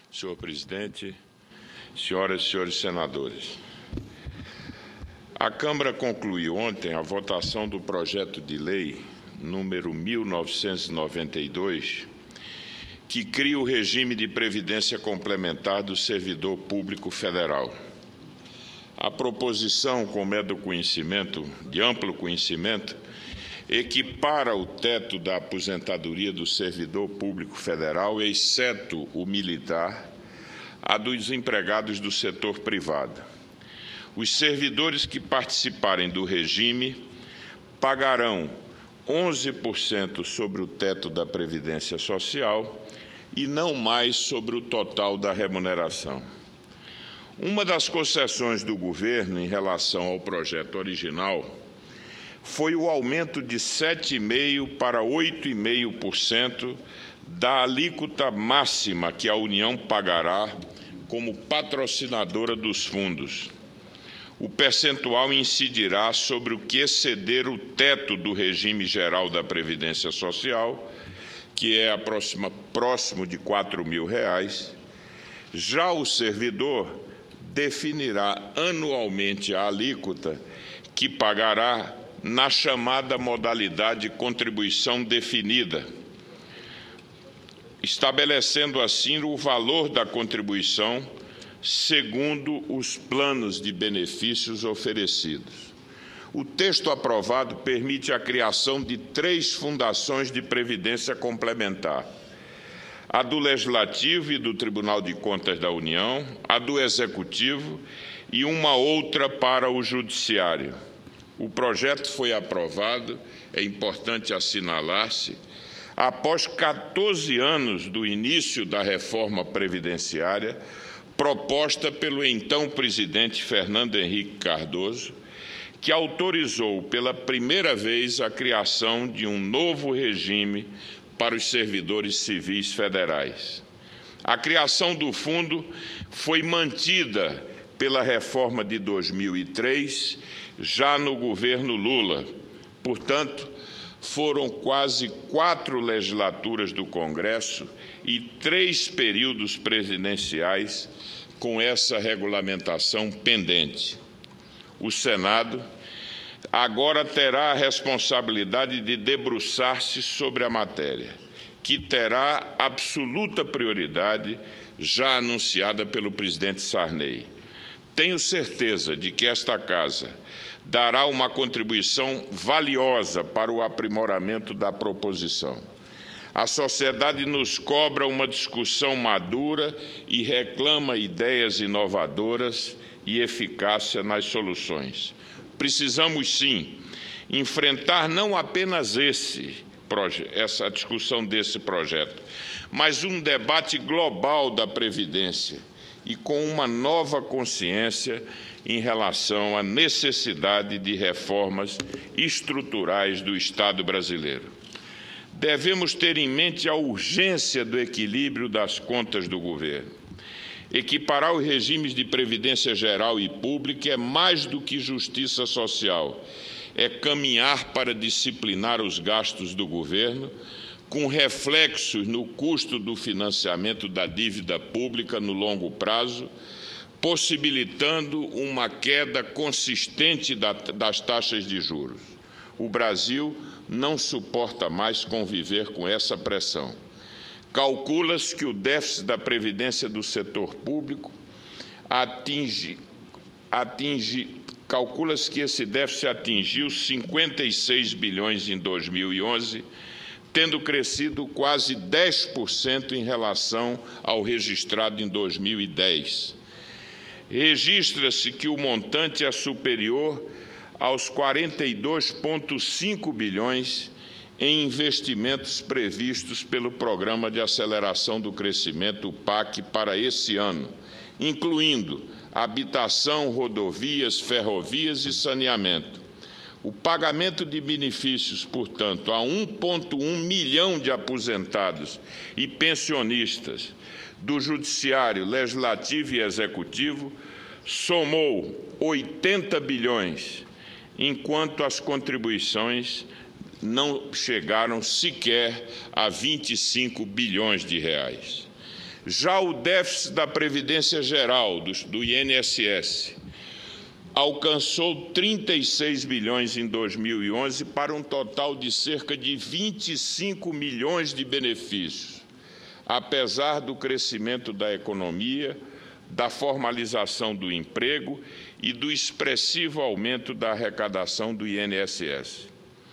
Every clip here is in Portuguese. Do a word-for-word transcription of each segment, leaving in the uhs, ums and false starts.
Senhor presidente, senhoras e senhores senadores. A Câmara concluiu ontem a votação do projeto de lei número mil novecentos e noventa e dois, que cria o regime de previdência complementar do servidor público federal. A proposição, como é do conhecimento, de amplo conhecimento, equipara o teto da aposentadoria do servidor público federal, exceto o militar, a dos empregados do setor privado. Os servidores que participarem do regime pagarão onze por cento sobre o teto da Previdência Social e não mais sobre o total da remuneração. Uma das concessões do governo em relação ao projeto original foi o aumento de sete vírgula cinco por cento para oito vírgula cinco por cento da alíquota máxima que a União pagará como patrocinadora dos fundos. O percentual incidirá sobre o que exceder o teto do regime geral da Previdência Social, que é aproxima, próximo de quatro mil reais. Já o servidor definirá anualmente a alíquota que pagará na chamada modalidade de contribuição definida, estabelecendo assim o valor da contribuição segundo os planos de benefícios oferecidos. O texto aprovado permite a criação de três fundações de previdência complementar: a do Legislativo e do Tribunal de Contas da União, a do Executivo e uma outra para o Judiciário. O projeto foi aprovado, é importante assinalar-se, após quatorze anos do início da reforma previdenciária, proposta pelo então presidente Fernando Henrique Cardoso, que autorizou pela primeira vez a criação de um novo regime para os servidores civis federais. A criação do fundo foi mantida pela reforma de dois mil e três, já no governo Lula. Portanto, foram quase quatro legislaturas do Congresso e três períodos presidenciais com essa regulamentação pendente. O Senado agora terá a responsabilidade de debruçar-se sobre a matéria, que terá absoluta prioridade, já anunciada pelo presidente Sarney. Tenho certeza de que esta Casa dará uma contribuição valiosa para o aprimoramento da proposição. A sociedade nos cobra uma discussão madura e reclama ideias inovadoras e eficácia nas soluções. Precisamos, sim, enfrentar não apenas esse, essa discussão desse projeto, mas um debate global da Previdência e com uma nova consciência em relação à necessidade de reformas estruturais do Estado brasileiro. Devemos ter em mente a urgência do equilíbrio das contas do governo. Equiparar os regimes de previdência geral e pública é mais do que justiça social, é caminhar para disciplinar os gastos do governo, com reflexos no custo do financiamento da dívida pública no longo prazo, possibilitando uma queda consistente das taxas de juros. O Brasil não suporta mais conviver com essa pressão. Calcula-se que o déficit da previdência do setor público atinge, atinge calcula-se que esse déficit atingiu cinquenta e seis bilhões em dois mil e onze, tendo crescido quase dez por cento em relação ao registrado em dois mil e dez. Registra-se que o montante é superior aos quarenta e dois vírgula cinco bilhões em investimentos previstos pelo Programa de Aceleração do Crescimento, o P A C, para esse ano, incluindo habitação, rodovias, ferrovias e saneamento. O pagamento de benefícios, portanto, a um vírgula um milhão de aposentados e pensionistas do Judiciário, Legislativo e Executivo somou oitenta bilhões, enquanto as contribuições não chegaram sequer a vinte e cinco bilhões de reais. Já o déficit da Previdência Geral, do, do I N S S, alcançou trinta e seis bilhões em dois mil e onze para um total de cerca de vinte e cinco milhões de benefícios, apesar do crescimento da economia, da formalização do emprego e do expressivo aumento da arrecadação do I N S S.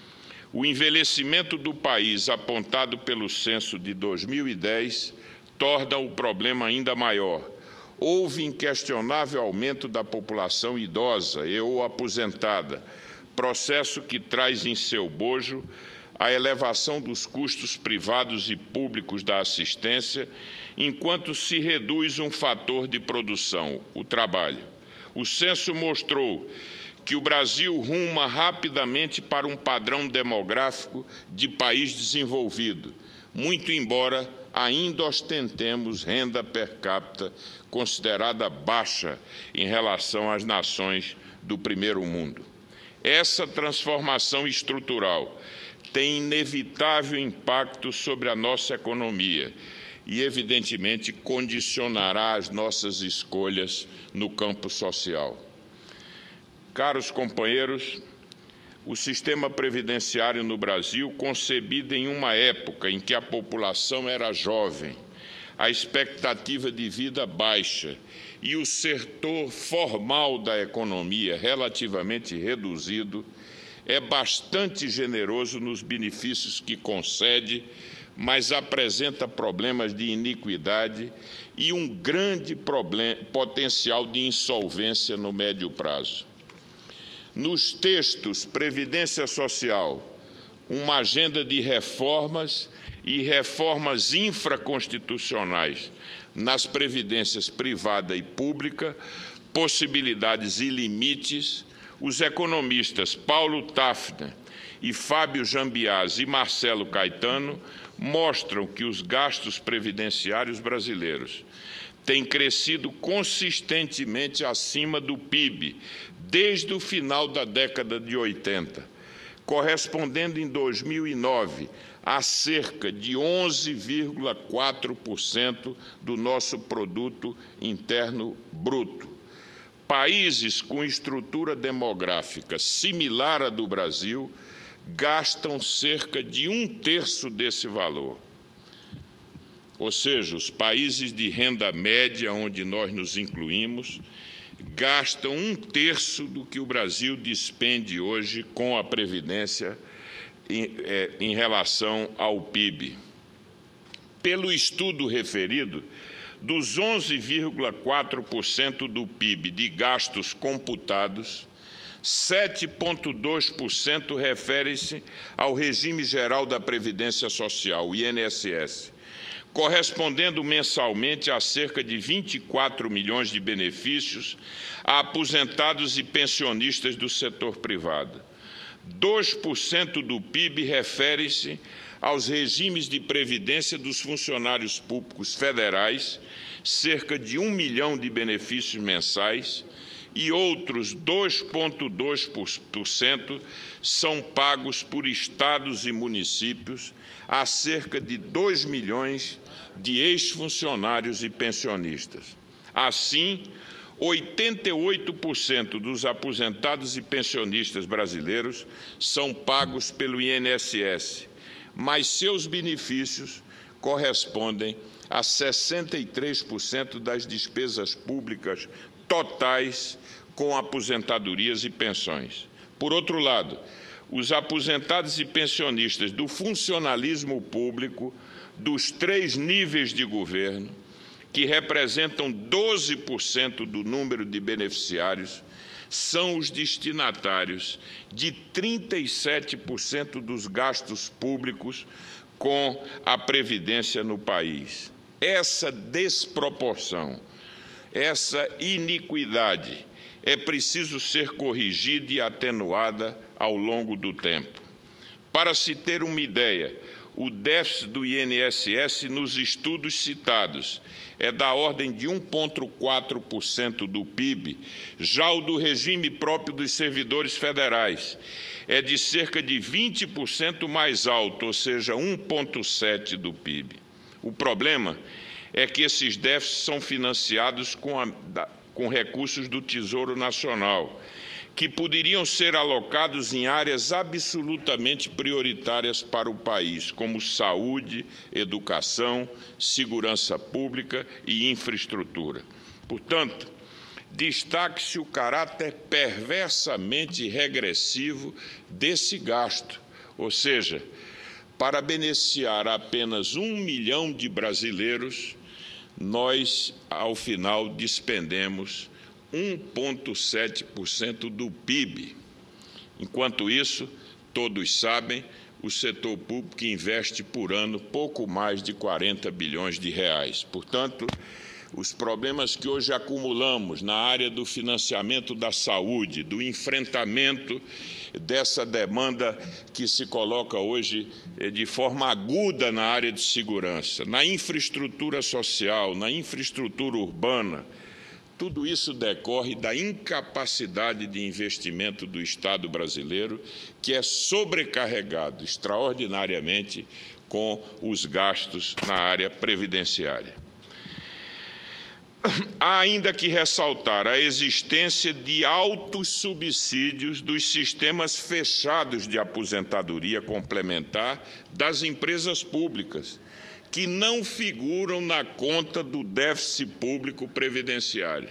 O envelhecimento do país, apontado pelo censo de dois mil e dez, torna o problema ainda maior. Houve inquestionável aumento da população idosa e ou aposentada, processo que traz em seu bojo a elevação dos custos privados e públicos da assistência, enquanto se reduz um fator de produção, o trabalho. O censo mostrou que o Brasil ruma rapidamente para um padrão demográfico de país desenvolvido, muito embora ainda ostentemos renda per capita considerada baixa em relação às nações do primeiro mundo. Essa transformação estrutural tem inevitável impacto sobre a nossa economia e, evidentemente, condicionará as nossas escolhas no campo social. Caros companheiros, o sistema previdenciário no Brasil, concebido em uma época em que a população era jovem, a expectativa de vida baixa e o setor formal da economia relativamente reduzido, é bastante generoso nos benefícios que concede, mas apresenta problemas de iniquidade e um grande problema, potencial de insolvência no médio prazo. Nos textos Previdência Social, uma agenda de reformas e reformas infraconstitucionais nas previdências privada e pública, possibilidades e limites, os economistas Paulo Tafner e Fábio Jambiasi e Marcelo Caetano mostram que os gastos previdenciários brasileiros têm crescido consistentemente acima do P I B desde o final da década de oitenta, correspondendo em dois mil e nove a cerca de onze vírgula quatro por cento do nosso produto interno bruto. Países com estrutura demográfica similar à do Brasil gastam cerca de um terço desse valor. Ou seja, os países de renda média, onde nós nos incluímos, gastam um terço do que o Brasil despende hoje com a Previdência em, é, em relação ao P I B. Pelo estudo referido, dos onze vírgula quatro por cento do P I B de gastos computados, sete vírgula dois por cento refere-se ao regime geral da Previdência Social, o I N S S, correspondendo mensalmente a cerca de vinte e quatro milhões de benefícios a aposentados e pensionistas do setor privado. dois por cento do P I B refere-se aos regimes de previdência dos funcionários públicos federais, cerca de um milhão de benefícios mensais, e outros dois vírgula dois por cento são pagos por estados e municípios a cerca de dois milhões de ex-funcionários e pensionistas. Assim, oitenta e oito por cento dos aposentados e pensionistas brasileiros são pagos pelo I N S S, mas seus benefícios correspondem a sessenta e três por cento das despesas públicas totais com aposentadorias e pensões. Por outro lado, os aposentados e pensionistas do funcionalismo público dos três níveis de governo, que representam doze por cento do número de beneficiários, são os destinatários de trinta e sete por cento dos gastos públicos com a Previdência no país. Essa desproporção, essa iniquidade é preciso ser corrigida e atenuada ao longo do tempo. Para se ter uma ideia, o déficit do I N S S nos estudos citados é da ordem de um vírgula quatro por cento do P I B, já o do regime próprio dos servidores federais é de cerca de vinte por cento mais alto, ou seja, um vírgula sete por cento do P I B. O problema é que esses déficits são financiados com, a, com recursos do Tesouro Nacional, que poderiam ser alocados em áreas absolutamente prioritárias para o país, como saúde, educação, segurança pública e infraestrutura. Portanto, destaque-se o caráter perversamente regressivo desse gasto, ou seja, para beneficiar apenas um milhão de brasileiros, nós, ao final, despendemos um vírgula sete por cento do P I B. Enquanto isso, todos sabem, o setor público investe por ano pouco mais de quarenta bilhões de reais. Portanto, os problemas que hoje acumulamos na área do financiamento da saúde, do enfrentamento dessa demanda que se coloca hoje de forma aguda na área de segurança, na infraestrutura social, na infraestrutura urbana, tudo isso decorre da incapacidade de investimento do Estado brasileiro, que é sobrecarregado extraordinariamente com os gastos na área previdenciária. Há ainda que ressaltar a existência de altos subsídios dos sistemas fechados de aposentadoria complementar das empresas públicas, que não figuram na conta do déficit público previdenciário.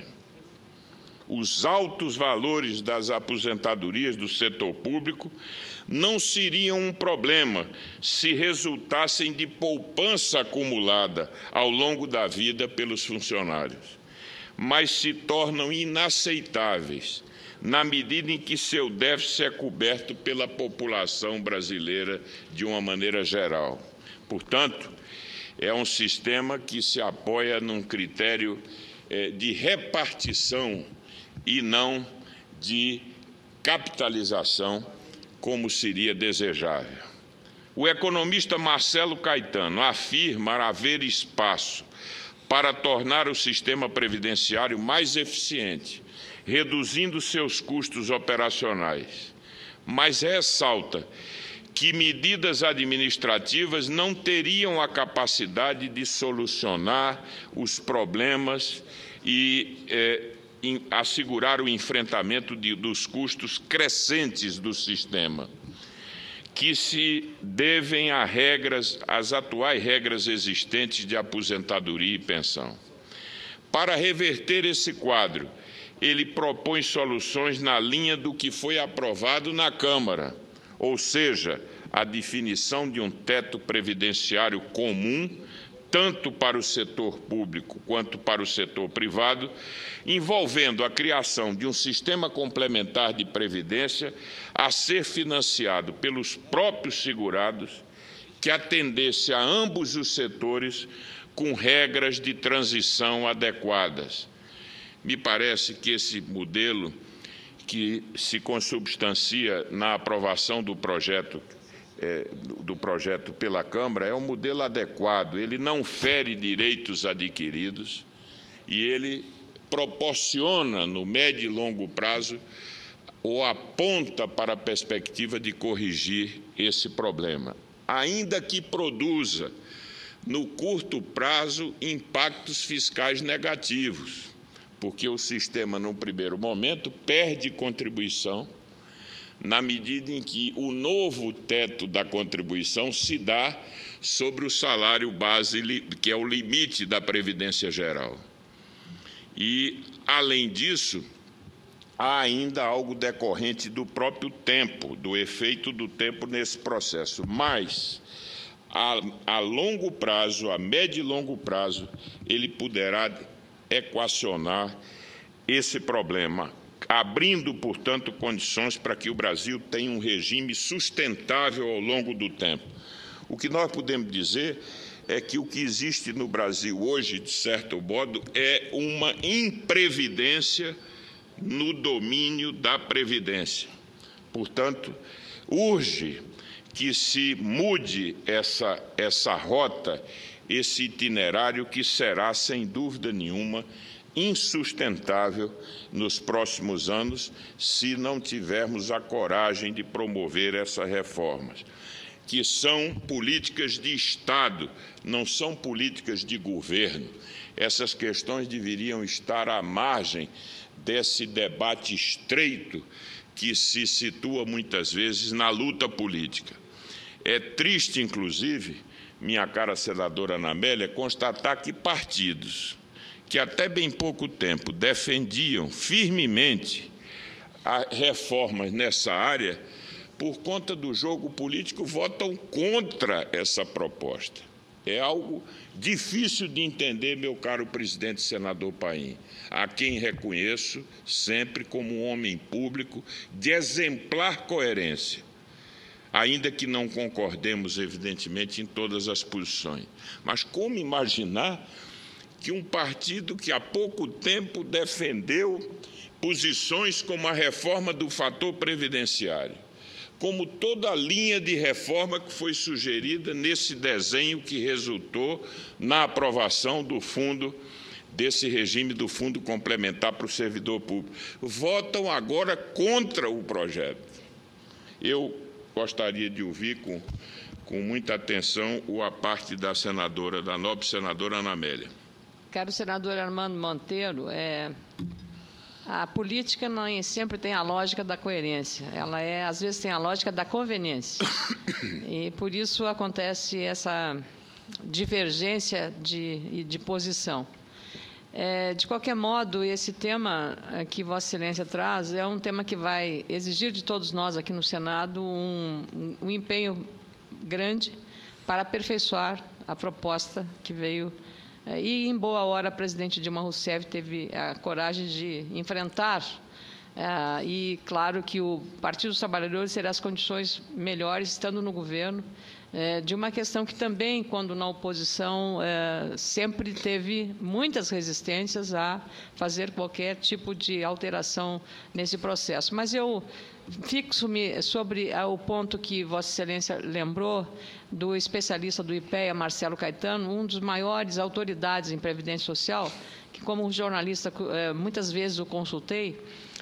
Os altos valores das aposentadorias do setor público não seriam um problema se resultassem de poupança acumulada ao longo da vida pelos funcionários, mas se tornam inaceitáveis na medida em que seu déficit é coberto pela população brasileira de uma maneira geral. Portanto, é um sistema que se apoia num critério eh, de repartição e não de capitalização, como seria desejável. O economista Marcelo Caetano afirma haver espaço para tornar o sistema previdenciário mais eficiente, reduzindo seus custos operacionais, mas ressalta que medidas administrativas não teriam a capacidade de solucionar os problemas e eh, em, assegurar o enfrentamento de, dos custos crescentes do sistema, que se devem a regras, às atuais regras existentes de aposentadoria e pensão. Para reverter esse quadro, ele propõe soluções na linha do que foi aprovado na Câmara, ou seja, a definição de um teto previdenciário comum, tanto para o setor público quanto para o setor privado, envolvendo a criação de um sistema complementar de previdência a ser financiado pelos próprios segurados, que atendesse a ambos os setores com regras de transição adequadas. Me parece que esse modelo, que se consubstancia na aprovação do projeto, é, do projeto pela Câmara, é um modelo adequado. Ele não fere direitos adquiridos e ele proporciona, no médio e longo prazo, ou aponta para a perspectiva de corrigir esse problema, ainda que produza, no curto prazo, impactos fiscais negativos, porque o sistema, num primeiro momento, perde contribuição na medida em que o novo teto da contribuição se dá sobre o salário base, que é o limite da Previdência Geral. E, além disso, há ainda algo decorrente do próprio tempo, do efeito do tempo nesse processo. Mas, a, a longo prazo, a médio e longo prazo, ele poderá equacionar esse problema, abrindo, portanto, condições para que o Brasil tenha um regime sustentável ao longo do tempo. O que nós podemos dizer é que o que existe no Brasil hoje, de certo modo, é uma imprevidência no domínio da Previdência. Portanto, urge que se mude essa, essa rota, esse itinerário que será, sem dúvida nenhuma, insustentável nos próximos anos, se não tivermos a coragem de promover essas reformas. que são políticas de Estado, não são políticas de governo. Essas questões deveriam estar à margem desse debate estreito que se situa muitas vezes na luta política. É triste, inclusive, minha cara senadora Ana Amélia, constatar que partidos que até bem pouco tempo defendiam firmemente reformas nessa área, por conta do jogo político, votam contra essa proposta. É algo difícil de entender, meu caro presidente senador Paim, a quem reconheço sempre como um homem público de exemplar coerência, ainda que não concordemos, evidentemente, em todas as posições. Mas como imaginar que um partido que há pouco tempo defendeu posições como a reforma do fator previdenciário, como toda a linha de reforma que foi sugerida nesse desenho que resultou na aprovação do fundo, desse regime do fundo complementar para o servidor público, votam agora contra o projeto. Eu gostaria de ouvir com, com muita atenção a parte da senadora, da nobre senadora Ana Amélia. Caro senador Armando Monteiro, é... a política não sempre tem a lógica da coerência, ela é, às vezes tem a lógica da conveniência. E por isso acontece essa divergência de, de posição. É, de qualquer modo, esse tema que Vossa Excelência traz é um tema que vai exigir de todos nós aqui no Senado um, um, um empenho grande para aperfeiçoar a proposta que veio. E, em boa hora, a presidente Dilma Rousseff teve a coragem de enfrentar. Uh, e, claro, que o Partido dos Trabalhadores terá as condições melhores, estando no governo, uh, de uma questão que também, quando na oposição, uh, sempre teve muitas resistências a fazer qualquer tipo de alteração nesse processo. Mas eu fixo-me sobre o ponto que Vossa Excelência lembrou do especialista do I P E A, Marcelo Caetano, um dos maiores autoridades em Previdência Social, que, como jornalista, muitas vezes o consultei,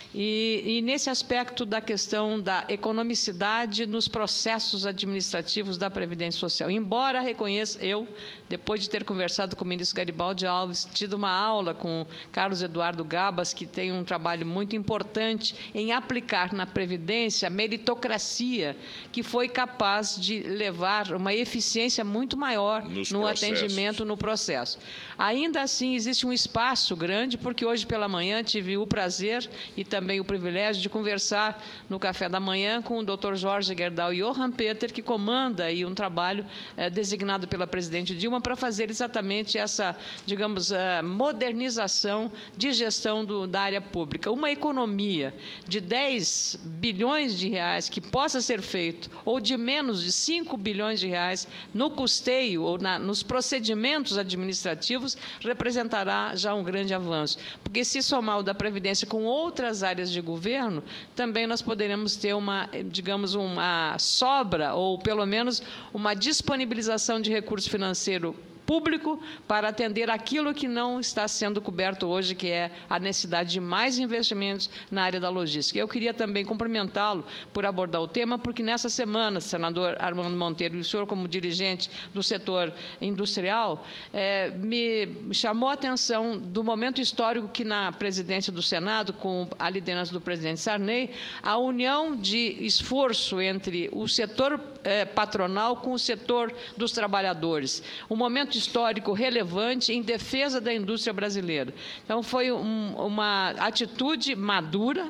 e, e nesse aspecto da questão da economicidade nos processos administrativos da Previdência Social. Embora reconheça, eu, depois de ter conversado com o ministro Garibaldi Alves, tido uma aula com Carlos Eduardo Gabas, que tem um trabalho muito importante em aplicar na Previdência a meritocracia, que foi capaz de levar uma eficiência muito maior Nos no processos. atendimento no processo. Ainda assim, existe um espaço grande, porque hoje pela manhã tive o prazer e também também o privilégio de conversar no café da manhã com o doutor Jorge Gerdau e Johann Peter, que comanda aí um trabalho eh, designado pela presidente Dilma para fazer exatamente essa, digamos, eh, modernização de gestão do, da área pública. Uma economia de dez bilhões de reais que possa ser feito, ou de menos de cinco bilhões de reais no custeio ou na, nos procedimentos administrativos, representará já um grande avanço. Porque se somar o da Previdência com outras áreas de governo, também nós poderemos ter uma, digamos, uma sobra, ou pelo menos uma disponibilização de recurso financeiro público para atender aquilo que não está sendo coberto hoje, que é a necessidade de mais investimentos na área da logística. Eu queria também cumprimentá-lo por abordar o tema, porque nessa semana, senador Armando Monteiro, e o senhor como dirigente do setor industrial, é, me chamou a atenção do momento histórico que na presidência do Senado, com a liderança do presidente Sarney, a união de esforço entre o setor é, patronal com o setor dos trabalhadores. Um momento histórico relevante em defesa da indústria brasileira. Então, foi um, uma atitude madura.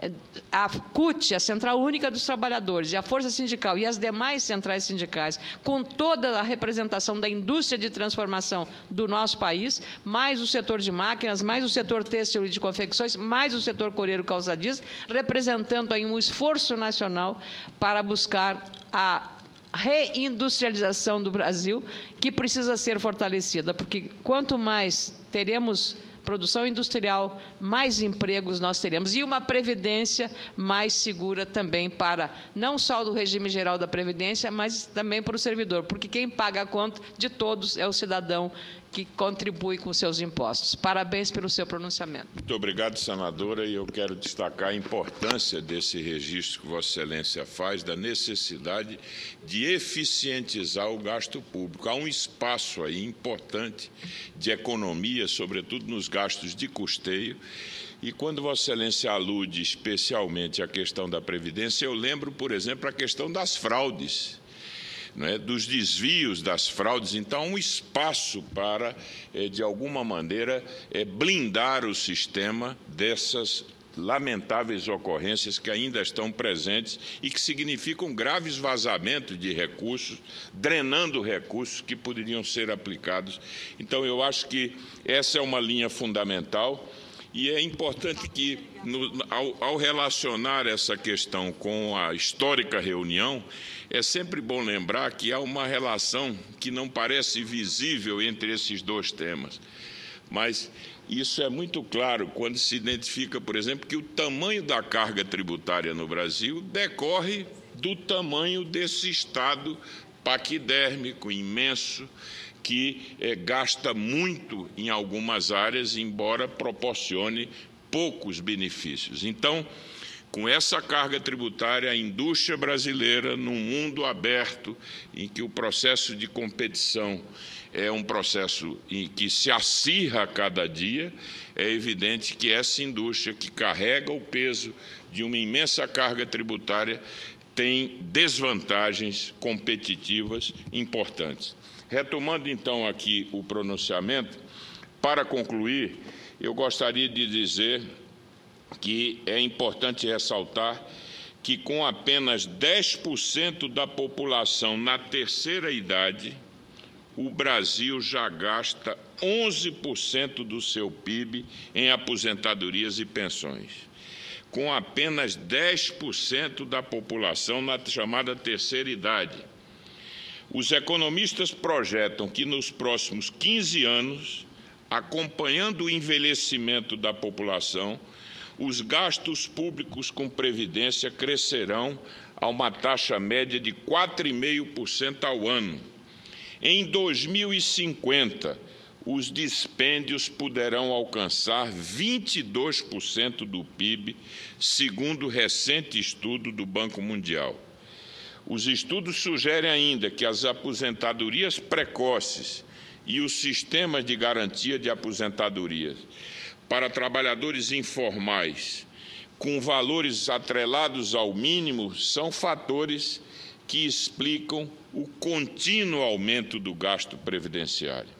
A C U T, a Central Única dos Trabalhadores, e a Força Sindical e as demais centrais sindicais, com toda a representação da indústria de transformação do nosso país, mais o setor de máquinas, mais o setor têxtil e de confecções, mais o setor coreiro calçadista, representando aí um esforço nacional para buscar a reindustrialização do Brasil, que precisa ser fortalecida, porque quanto mais teremos produção industrial, mais empregos nós teremos. E uma previdência mais segura também para, não só do regime geral da Previdência, mas também para o servidor, porque quem paga a conta de todos é o cidadão que contribui com seus impostos. Parabéns pelo seu pronunciamento. Muito obrigado, senadora, e eu quero destacar a importância desse registro que Vossa Excelência faz, da necessidade de eficientizar o gasto público. Há um espaço aí importante de economia, sobretudo nos gastos de custeio, e quando Vossa Excelência alude especialmente à questão da Previdência, eu lembro, por exemplo, a questão das fraudes, não é, dos desvios, das fraudes. Então, um espaço para, de alguma maneira, blindar o sistema dessas lamentáveis ocorrências que ainda estão presentes e que significam graves vazamentos de recursos, drenando recursos que poderiam ser aplicados. Então, eu acho que essa é uma linha fundamental. E é importante que, no, ao, ao relacionar essa questão com a histórica reunião, é sempre bom lembrar que há uma relação que não parece visível entre esses dois temas. Mas isso é muito claro quando se identifica, por exemplo, que o tamanho da carga tributária no Brasil decorre do tamanho desse Estado paquidérmico, imenso, que é, gasta muito em algumas áreas, embora proporcione poucos benefícios. Então, com essa carga tributária, a indústria brasileira, num mundo aberto, em que o processo de competição é um processo em que se acirra a cada dia, é evidente que essa indústria, que carrega o peso de uma imensa carga tributária, tem desvantagens competitivas importantes. Retomando, então, aqui o pronunciamento, para concluir, eu gostaria de dizer que é importante ressaltar que, com apenas dez por cento da população na terceira idade, o Brasil já gasta onze por cento do seu P I B em aposentadorias e pensões. Com apenas dez por cento da população na chamada terceira idade. Os economistas projetam que, nos próximos quinze anos, acompanhando o envelhecimento da população, os gastos públicos com previdência crescerão a uma taxa média de quatro vírgula cinco por cento ao ano. Em dois mil e cinquenta, os dispêndios poderão alcançar vinte e dois por cento do P I B, segundo o recente estudo do Banco Mundial. Os estudos sugerem ainda que as aposentadorias precoces e os sistemas de garantia de aposentadorias para trabalhadores informais com valores atrelados ao mínimo são fatores que explicam o contínuo aumento do gasto previdenciário.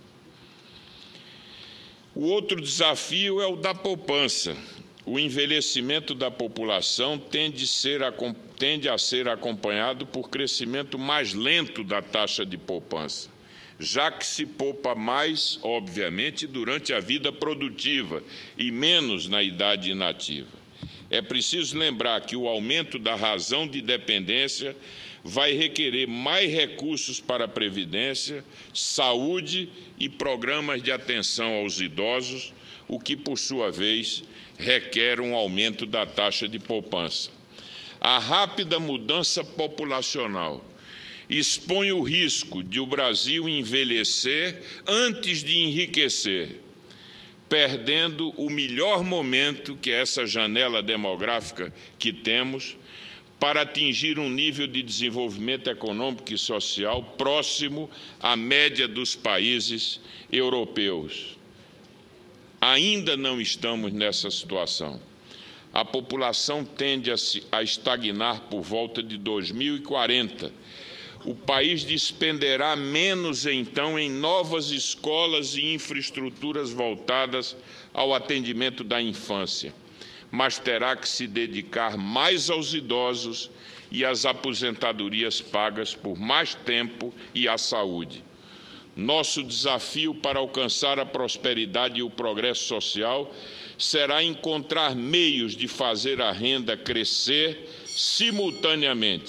O outro desafio é o da poupança. O envelhecimento da população tende, ser, tende a ser acompanhado por crescimento mais lento da taxa de poupança, já que se poupa mais, obviamente, durante a vida produtiva e menos na idade inativa. É preciso lembrar que o aumento da razão de dependência vai requerer mais recursos para a previdência, saúde e programas de atenção aos idosos, o que, por sua vez, requer um aumento da taxa de poupança. A rápida mudança populacional expõe o risco de o Brasil envelhecer antes de enriquecer, perdendo o melhor momento, que é essa janela demográfica que temos, para atingir um nível de desenvolvimento econômico e social próximo à média dos países europeus. Ainda não estamos nessa situação. A população tende a, se, a estagnar por volta de dois mil e quarenta. O país despenderá menos, então, em novas escolas e infraestruturas voltadas ao atendimento da infância, mas terá que se dedicar mais aos idosos e às aposentadorias pagas por mais tempo e à saúde. Nosso desafio para alcançar a prosperidade e o progresso social será encontrar meios de fazer a renda crescer simultaneamente,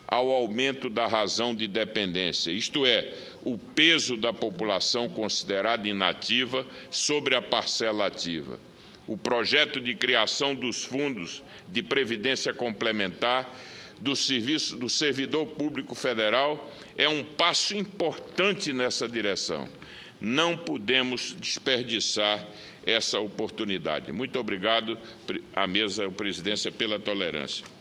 ao aumento da razão de dependência, isto é, o peso da população considerada inativa sobre a parcela ativa. O projeto de criação dos fundos de previdência complementar do serviço do servidor público federal é um passo importante nessa direção. Não podemos desperdiçar essa oportunidade. Muito obrigado à mesa, à presidência, pela tolerância.